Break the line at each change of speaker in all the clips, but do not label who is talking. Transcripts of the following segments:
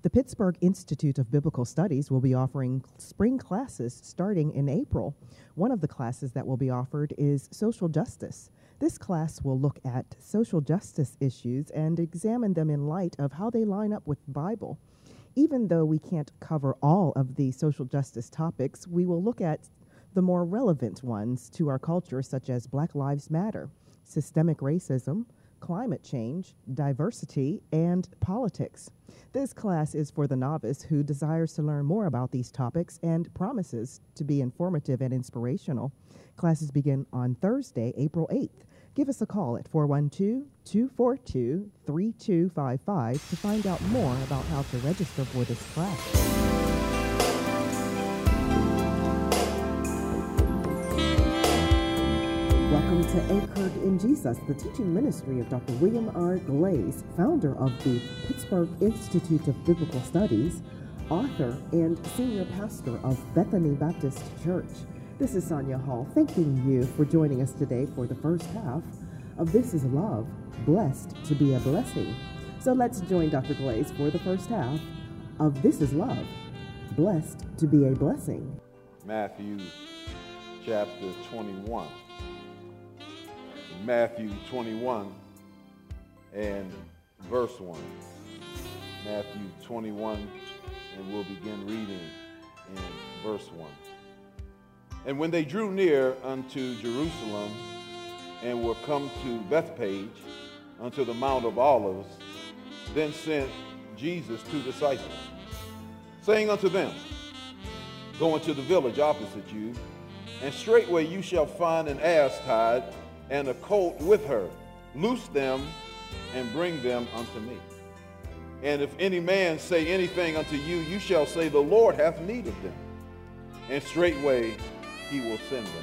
The Pittsburgh Institute of Biblical Studies will be offering spring classes starting in April. One of the classes that will be offered is Social Justice. This class will look at social justice issues and examine them in light of how they line up with the Bible. Even though we can't cover all of the social justice topics, we will look at the more relevant ones to our culture, such as Black Lives Matter, systemic racism, climate change, diversity, and politics. This class is for the novice who desires to learn more about these topics and promises to be informative and inspirational. Classes begin on Thursday, April 8th. Give us a call at 412-242-3255 to find out more about how to register for this class. Welcome to Anchored in Jesus, the teaching ministry of Dr. William R. Glaze, founder of the Pittsburgh Institute of Biblical Studies, author and senior pastor of Bethany Baptist Church. This is Sonia Hall, thanking you for joining us today for the first half of This is Love, Blessed to be a Blessing. So let's join Dr. Glaze for the first half of This is Love, Blessed to be a Blessing.
Matthew chapter 21. Matthew 21 and verse 1. Matthew 21, and we'll begin reading in verse 1. And when they drew near unto Jerusalem and were come to Bethpage, unto the Mount of Olives, then sent Jesus 2 disciples, saying unto them, Go into the village opposite you, and straightway you shall find an ass tied, and a colt with her. Loose them and bring them unto me. And if any man say anything unto you, you shall say, The Lord hath need of them. And straightway he will send them.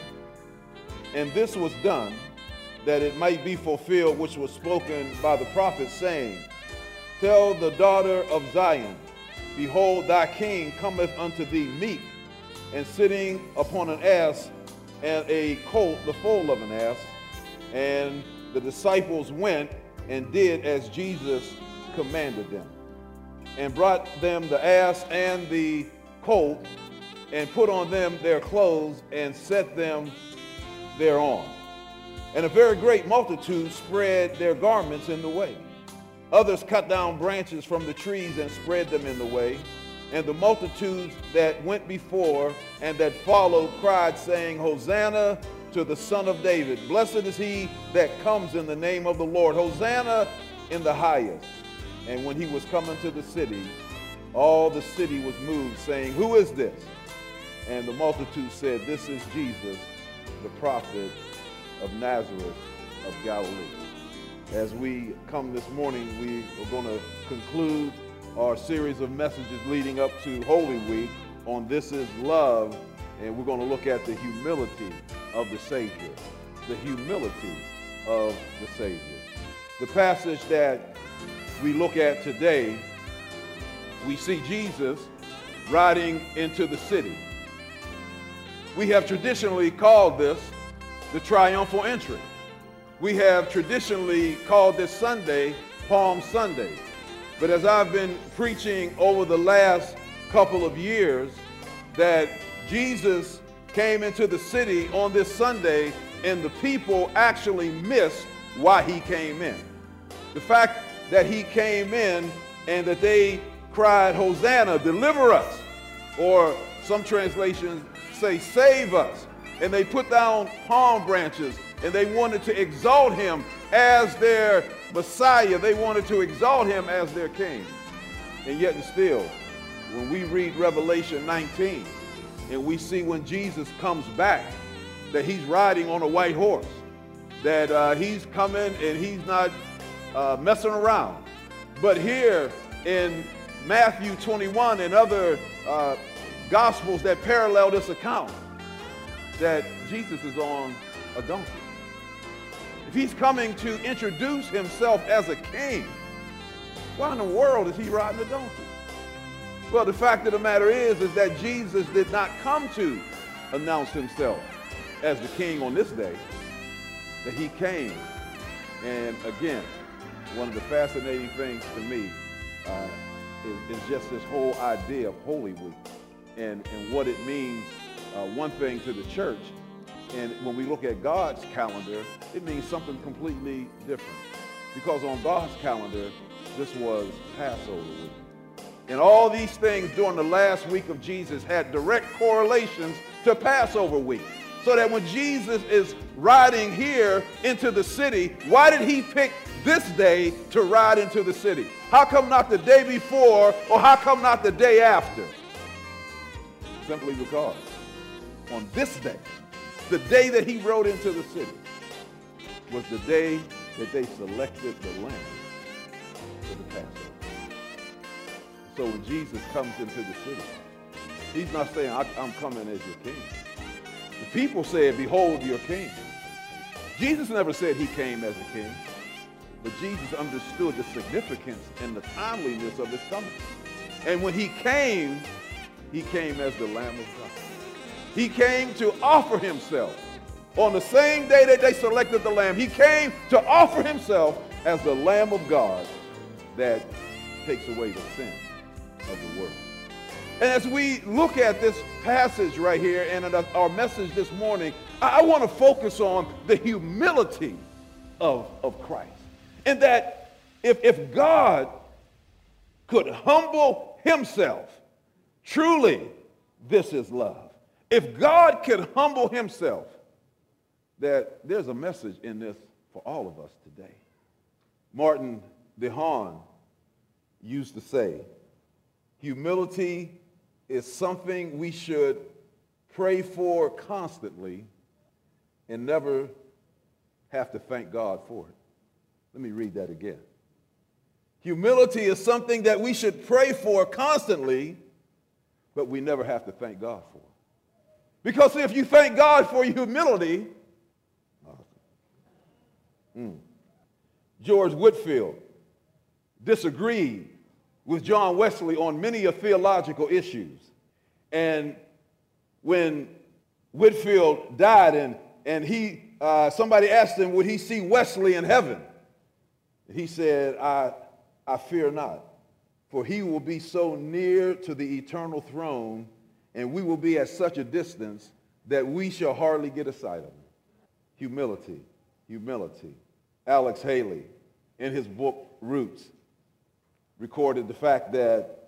And this was done, that it might be fulfilled which was spoken by the prophet, saying, Tell the daughter of Zion, Behold, thy king cometh unto thee meek, and sitting upon an ass, and a colt, the foal of an ass. And the disciples went and did as Jesus commanded them, and brought them the ass and the colt, and put on them their clothes, and set them thereon. And a very great multitude spread their garments in the way. Others cut down branches from the trees and spread them in the way. And the multitudes that went before and that followed cried, saying, Hosanna to the Son of David. Blessed is he that comes in the name of the Lord. Hosanna in the highest. And when he was coming to the city, all the city was moved, saying, Who is this? And the multitude said, This is Jesus, the prophet of Nazareth of Galilee. As we come this morning, we are going to conclude our series of messages leading up to Holy Week on This is Love, and we're going to look at the humility of the Savior. The humility of the Savior. The passage that we look at today, we see Jesus riding into the city. We have traditionally called this the triumphal entry. We have traditionally called this Sunday Palm Sunday. But as I've been preaching over the last couple of years, that Jesus came into the city on this Sunday, and the people actually missed why he came in. The fact that he came in and that they cried, Hosanna, deliver us, or some translations say, save us. And they put down palm branches, and they wanted to exalt him as their Messiah. They wanted to exalt him as their king. And yet and still, when we read Revelation 19, and we see when Jesus comes back, that he's riding on a white horse, that he's coming and he's not messing around. But here in Matthew 21 and other Gospels that parallel this account, that Jesus is on a donkey. If he's coming to introduce himself as a king, why in the world is he riding a donkey? Well, the fact of the matter is that Jesus did not come to announce himself as the king on this day, that he came. And again, one of the fascinating things to me is just this whole idea of Holy Week and what it means, one thing to the church. And when we look at God's calendar, it means something completely different. Because on God's calendar, this was Passover week. And all these things during the last week of Jesus had direct correlations to Passover week. So that when Jesus is riding here into the city, why did he pick this day to ride into the city? How come not the day before, or how come not the day after? Simply because on this day, the day that he rode into the city, was the day that they selected the lamb for the Passover. So when Jesus comes into the city, he's not saying, I'm coming as your king. The people said, behold your king. Jesus never said he came as a king, but Jesus understood the significance and the timeliness of his coming. And when he came as the Lamb of God. He came to offer himself. On the same day that they selected the lamb, he came to offer himself as the Lamb of God that takes away the sin of the world. And as we look at this passage right here and in our message this morning, I want to focus on the humility of Christ. And that if God could humble himself, truly this is love. If God could humble himself, that there's a message in this for all of us today. Martin DeHaan used to say, humility is something we should pray for constantly and never have to thank God for it. Let me read that again. Humility is something that we should pray for constantly, but we never have to thank God for it. Because if you thank God for your humility, George Whitefield disagreed with John Wesley on many of theological issues. And when Whitefield died and somebody asked him, would he see Wesley in heaven? He said, I fear not, for he will be so near to the eternal throne, and we will be at such a distance that we shall hardly get a sight of him. Humility, humility. Alex Haley, in his book Roots, recorded the fact that,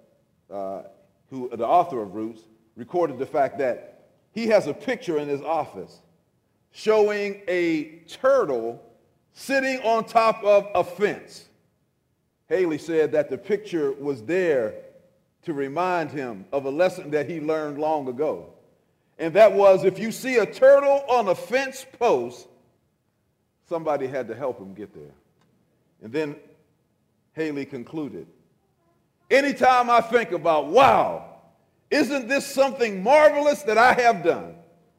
the author of Roots, recorded the fact that he has a picture in his office showing a turtle sitting on top of a fence. Haley said that the picture was there to remind him of a lesson that he learned long ago. And that was, if you see a turtle on a fence post, somebody had to help him get there. And then Haley concluded, anytime I think about, wow, isn't this something marvelous that I have done?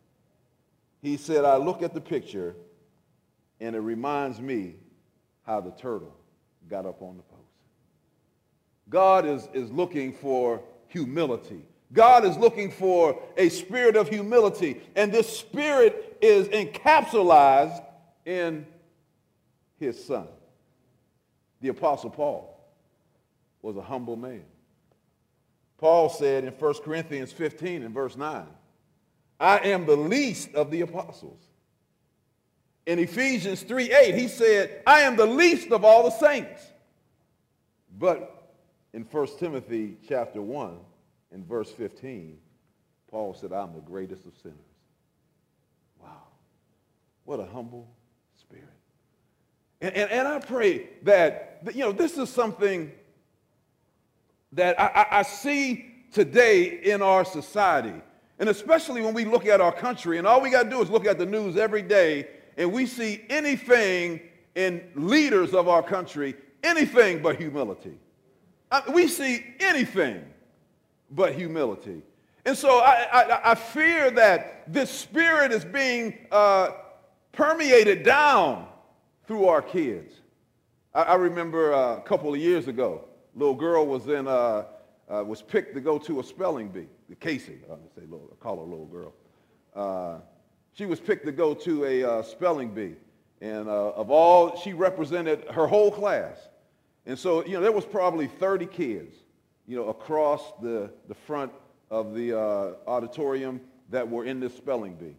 He said, I look at the picture and it reminds me how the turtle got up on the post. God is looking for humility. God is looking for a spirit of humility. And this spirit is encapsulated in his son. The Apostle Paul was a humble man. Paul said in 1 Corinthians 15 and verse 9, I am the least of the apostles. In Ephesians 3:8, he said, I am the least of all the saints. But in 1 Timothy chapter 1 and verse 15, Paul said, I'm the greatest of sinners. Wow. What a humble spirit. And I pray that, this is something that I see today in our society. And especially when we look at our country, and all we got to do is look at the news every day, and we see anything in leaders of our country, anything but humility. We see anything but humility. And so I fear that this spirit is being permeated down through our kids. I remember a couple of years ago, a little girl was picked to go to a spelling bee. Casey, I call her a little girl. She was picked to go to a spelling bee. And she represented her whole class. And so, there was probably 30 kids across the front of the auditorium that were in this spelling bee.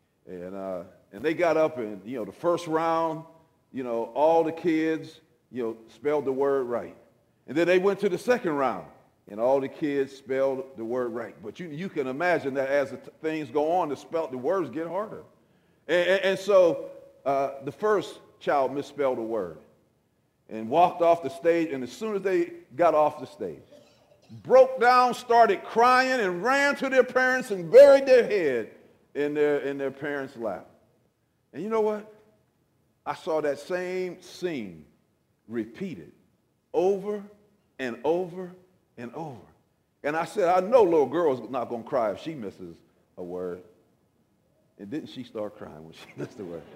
And they got up and, the first round, all the kids, spelled the word right. And then they went to the second round, and all the kids spelled the word right. But you can imagine that as things go on, the words get harder. And so the first child misspelled a word and walked off the stage, and as soon as they got off the stage, broke down, started crying, and ran to their parents and buried their head in their parents' lap. And you know what? I saw that same scene repeated over and over and over. And I said, I know little girl's not going to cry if she misses a word. And didn't she start crying when she missed a word?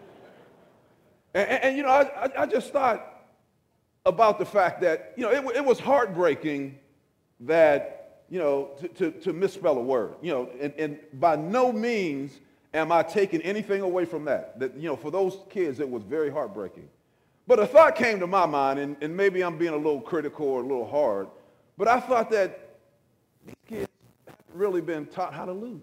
And I just thought about the fact that, it was heartbreaking that, to misspell a word, and by no means am I taking anything away from that. That, for those kids, it was very heartbreaking. But a thought came to my mind, and maybe I'm being a little critical or a little hard, but I thought that these kids haven't really been taught how to lose.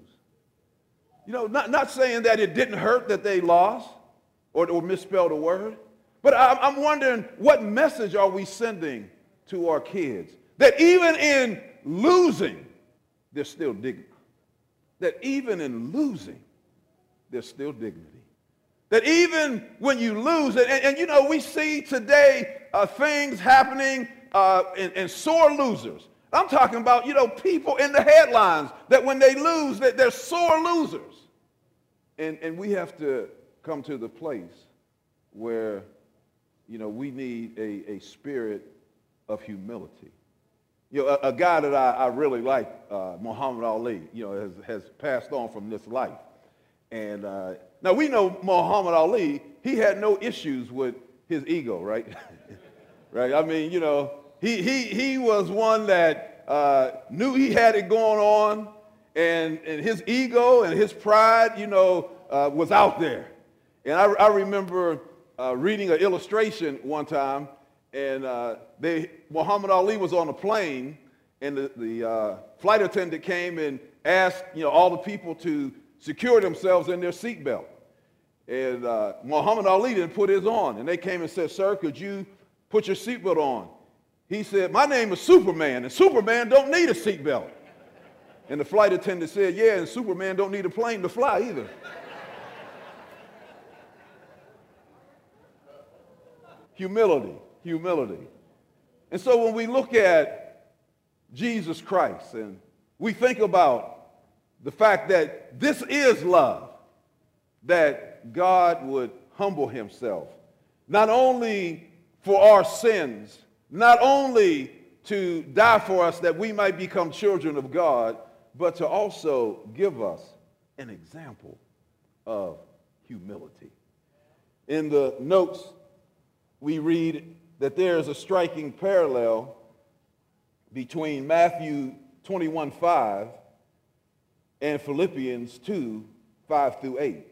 Not saying that it didn't hurt that they lost or misspelled a word, but I'm wondering, what message are we sending to our kids? That even in losing, there's still dignity. That even in losing, there's still dignity. That even when you lose it, and we see today things happening and sore losers. I'm talking about, people in the headlines that when they lose, that they're sore losers. And we have to come to the place where, we need a spirit of humility. A guy that I really like, Muhammad Ali, has passed on from this life. And now we know Muhammad Ali, he had no issues with his ego, right? Right? I mean, he was one that knew he had it going on, and his ego and his pride, was out there. And I remember reading an illustration one time, and Muhammad Ali was on a plane, and the flight attendant came and asked, all the people to secure themselves in their seatbelt. And Muhammad Ali didn't put his on, and they came and said, "Sir, could you put your seatbelt on?" He said, "My name is Superman, and Superman don't need a seatbelt." And the flight attendant said, "Yeah, and Superman don't need a plane to fly either." Humility. And so when we look at Jesus Christ and we think about the fact that this is love, that God would humble himself, not only for our sins, not only to die for us that we might become children of God, but to also give us an example of humility. In the notes, we read that there is a striking parallel between Matthew 21:5 and Philippians 2:5-8.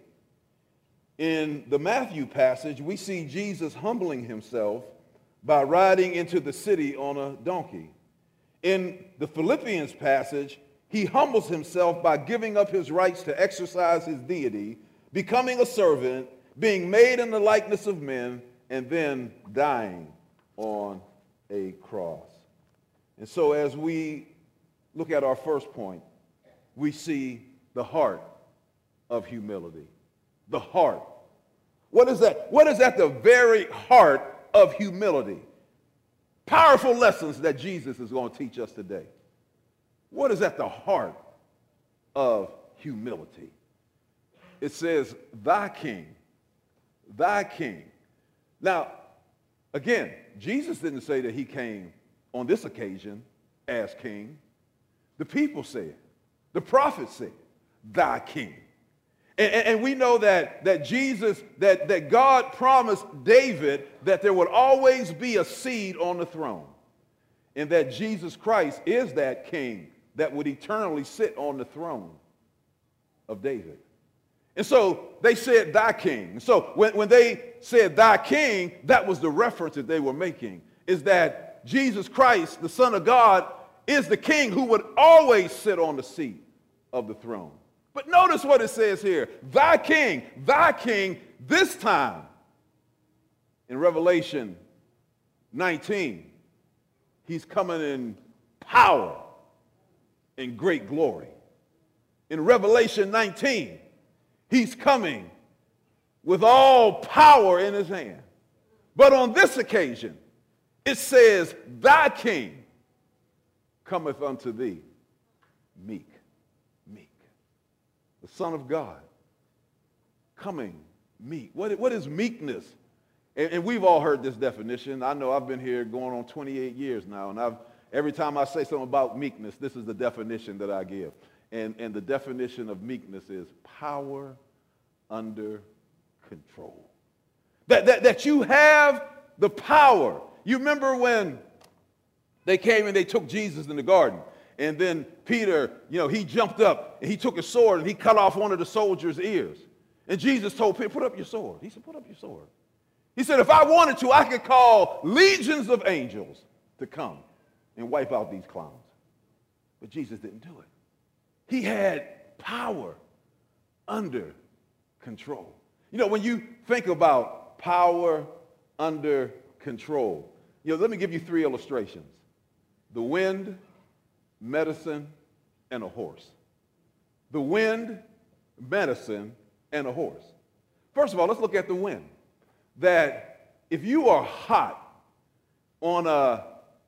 In the Matthew passage, we see Jesus humbling himself by riding into the city on a donkey. In the Philippians passage, he humbles himself by giving up his rights to exercise his deity, becoming a servant, being made in the likeness of men, and then dying on a cross. And so as we look at our first point, we see the heart of humility. The heart. What is that? What is at the very heart of humility? Powerful lessons that Jesus is going to teach us today. What is at the heart of humility? It says, "Thy King, thy King." Now, again, Jesus didn't say that he came on this occasion as king. The people said, the prophets said, "Thy King." And we know that Jesus, that God promised David that there would always be a seed on the throne, and that Jesus Christ is that king that would eternally sit on the throne of David. And so they said, "Thy King." So when they said "Thy King," that was the reference that they were making, is that Jesus Christ, the Son of God, is the king who would always sit on the seat of the throne. But notice what it says here. Thy king, this time in Revelation 19, he's coming in power and great glory. In Revelation 19, he's coming with all power in his hand. But on this occasion, it says, thy king cometh unto thee meek. The Son of God coming meek. What is meekness? And we've all heard this definition. I know I've been here going on 28 years now, and every time I say something about meekness, this is the definition that I give. And the definition of meekness is power under control. That you have the power. You remember when they came and they took Jesus in the garden, and then Peter, he jumped up and he took a sword and he cut off one of the soldiers' ears. And Jesus told Peter, put up your sword. He said, put up your sword. He said, if I wanted to, I could call legions of angels to come and wipe out these clowns. But Jesus didn't do it. He had power under control. When you think about power under control, let me give you 3 illustrations. The wind, medicine, and a horse. The wind, medicine, and a horse. First of all, let's look at the wind. That if you are hot on a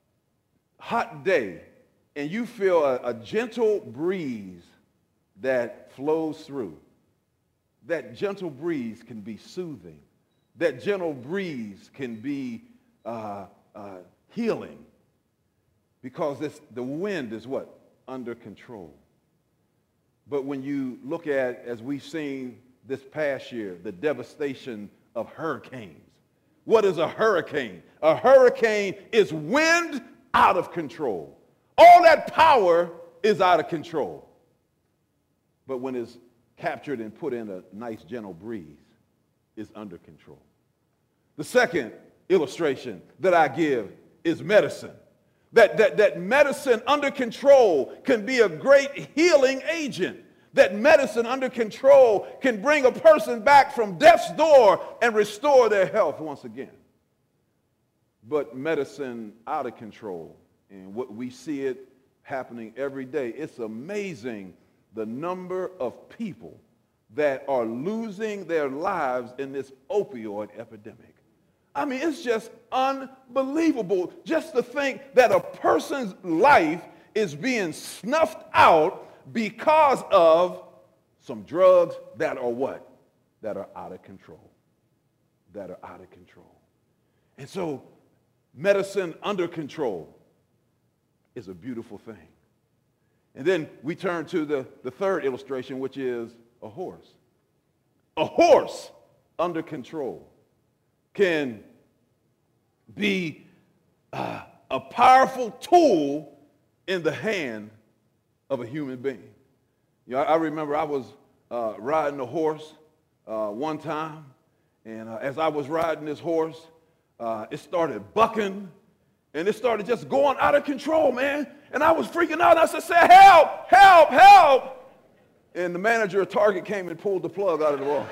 hot day and you feel a gentle breeze that flows through, that gentle breeze can be soothing. That gentle breeze can be healing. Because the wind is what? Under control. But when you look at, as we've seen this past year, the devastation of hurricanes. What is a hurricane? A hurricane is wind out of control. All that power is out of control. But when it's captured and put in a nice gentle breeze, it's under control. The second illustration that I give is medicine. That medicine under control can be a great healing agent. That medicine under control can bring a person back from death's door and restore their health once again. But medicine out of control, and what we see it happening every day, it's amazing the number of people that are losing their lives in this opioid epidemic. I mean, it's just unbelievable just to think that a person's life is being snuffed out because of some drugs that are what? That are out of control. That are out of control. And so medicine under control is a beautiful thing. And then we turn to the third illustration, which is a horse. A horse under control can be a powerful tool in the hand of a human being. I remember I was riding a horse one time, and as I was riding this horse, it started bucking, and it started just going out of control, man. And I was freaking out. I said, help, help, help. And the manager of Target came and pulled the plug out of the wall.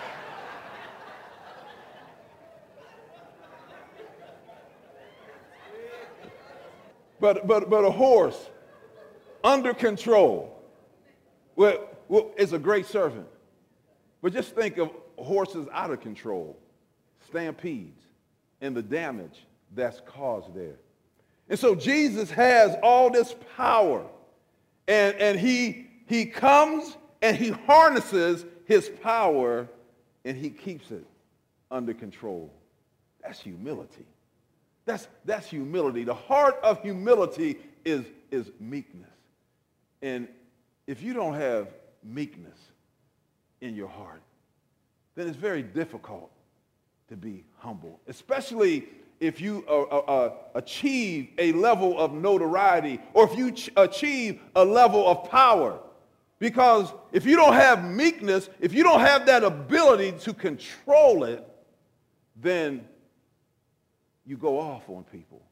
But a horse under control is a great servant. But just think of horses out of control, stampedes, and the damage that's caused there. And so Jesus has all this power, and he comes and he harnesses his power, and he keeps it under control. That's humility. That's humility. The heart of humility is meekness. And if you don't have meekness in your heart, then it's very difficult to be humble, especially if you achieve a level of notoriety or if you achieve a level of power. Because if you don't have meekness, if you don't have that ability to control it, then you go off on people.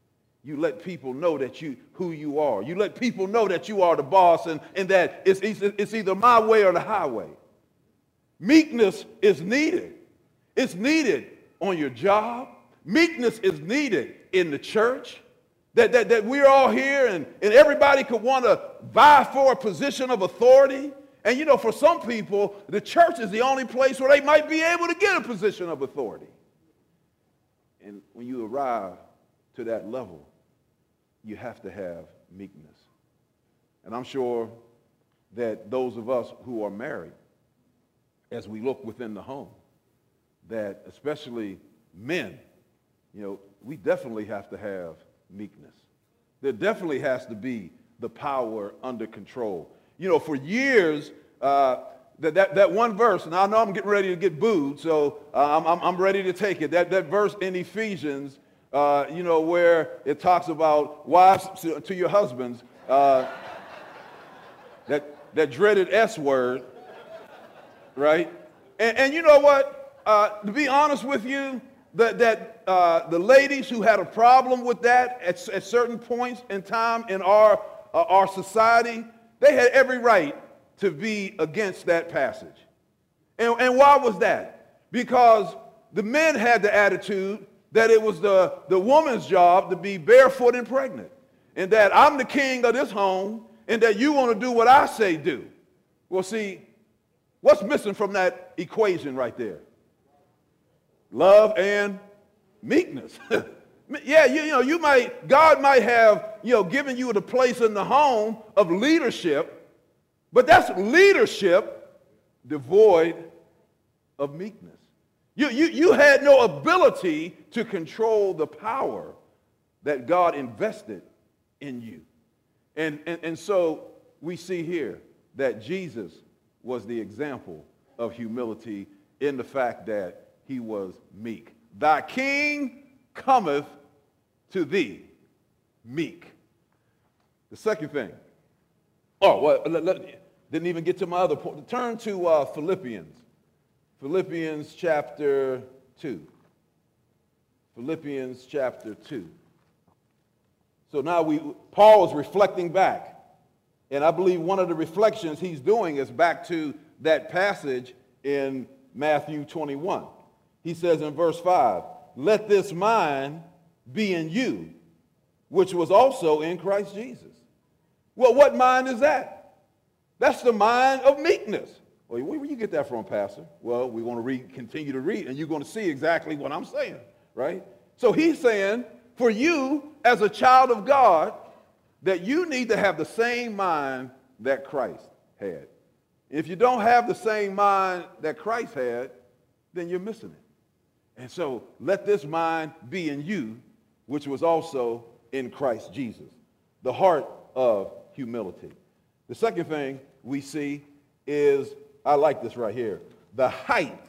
you let people know that who you are. You let people know that you are the boss and that it's either my way or the highway. Meekness is needed. It's needed on your job. Meekness is needed in the church. That we're all here and everybody could want to vie for a position of authority. And you know, for some people, the church is the only place where they might be able to get a position of authority. And when you arrive to that level, you have to have meekness. And I'm sure that those of us who are married, as we look within the home, that especially men, you know, we definitely have to have meekness. There definitely has to be the power under control. You know, for years, that one verse, and I know I'm getting ready to get booed, so I'm ready to take it. That verse in Ephesians, you know, where it talks about wives to your husbands, that dreaded S word, right? And you know what? To be honest with you, the ladies who had a problem with that at certain points in time in our society, they had every right to be against that passage. And why was that? Because the men had the attitude that it was the woman's job to be barefoot and pregnant, and that I'm the king of this home, and that you want to do what I say do. Well, see, what's missing from that equation right there? Love and meekness. Yeah, you know, God might have, you know, given you the place in the home of leadership, but that's leadership devoid of meekness. You had no ability to control the power that God invested in you. And so we see here that Jesus was the example of humility in the fact that he was meek. Thy king cometh to thee, meek. The second thing. Oh, well, didn't even get to my other point. Turn to Philippians. Philippians chapter 2. Philippians chapter 2. So now Paul is reflecting back. And I believe one of the reflections he's doing is back to that passage in Matthew 21. He says in verse 5, let this mind be in you, which was also in Christ Jesus. Well, what mind is that? That's the mind of meekness. Well, where you get that from, Pastor? Well, we want to continue to read, and you're going to see exactly what I'm saying, right? So he's saying, for you as a child of God, that you need to have the same mind that Christ had. If you don't have the same mind that Christ had, then you're missing it. And so let this mind be in you, which was also in Christ Jesus. The heart of humility. The second thing we see is, I like this right here, the height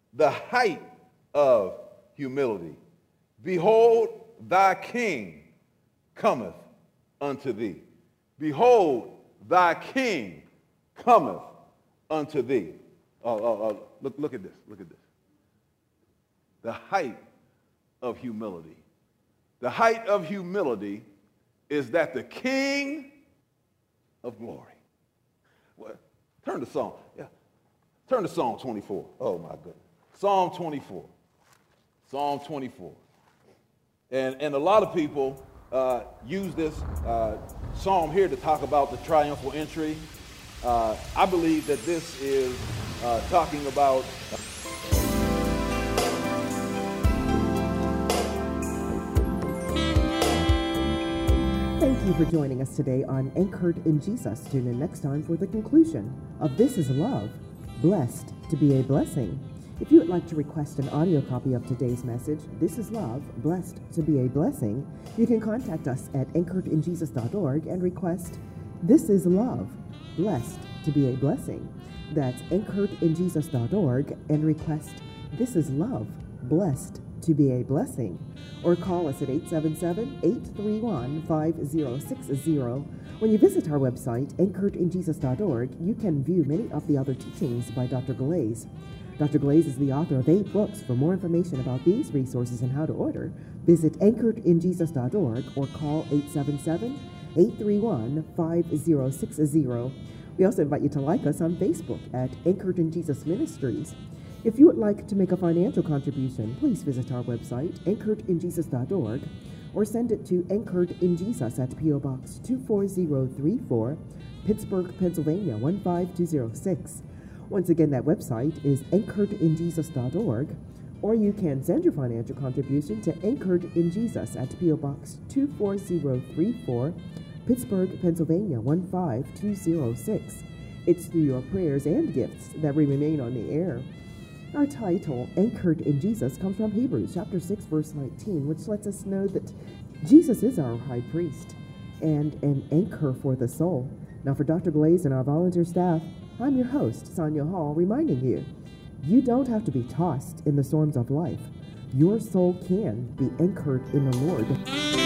of humility. Behold, thy king cometh unto thee. Behold, thy king cometh unto thee. Look at this. Look at this. The height of humility. The height of humility is that the King of glory. Well, turn to Psalm. Yeah. Turn to Psalm 24. Oh, my goodness. Psalm 24. Psalm 24. And a lot of people use this psalm here to talk about the triumphal entry. I believe that this is talking about...
Thank you for joining us today on Anchored in Jesus. Tune in next time for the conclusion of This is Love, Blessed to be a Blessing. If you would like to request an audio copy of today's message, This is Love, Blessed to be a Blessing, you can contact us at anchoredinjesus.org and request This is Love, Blessed to be a Blessing. That's anchoredinjesus.org and request This is Love, Blessed to be a Blessing. Or call us at 877-831-5060. When you visit our website, anchoredinjesus.org, you can view many of the other teachings by Dr. Glaze. Dr. Glaze is the author of 8 books. For more information about these resources and how to order, Visit anchoredinjesus.org or call 877-831-5060. We also invite you to like us on Facebook at Anchored in Jesus Ministries. If you would like to make a financial contribution, please visit our website, anchoredinjesus.org, or send it to Anchored in Jesus at P.O. Box 24034, Pittsburgh, Pennsylvania 15206. Once again, that website is anchoredinjesus.org, or you can send your financial contribution to Anchored in Jesus at P.O. Box 24034, Pittsburgh, Pennsylvania 15206. It's through your prayers and gifts that we remain on the air. Our title, Anchored in Jesus, comes from Hebrews chapter 6, verse 19, which lets us know that Jesus is our high priest and an anchor for the soul. Now, for Dr. Glaze and our volunteer staff, I'm your host, Sonia Hall, reminding you, you don't have to be tossed in the storms of life. Your soul can be anchored in the Lord.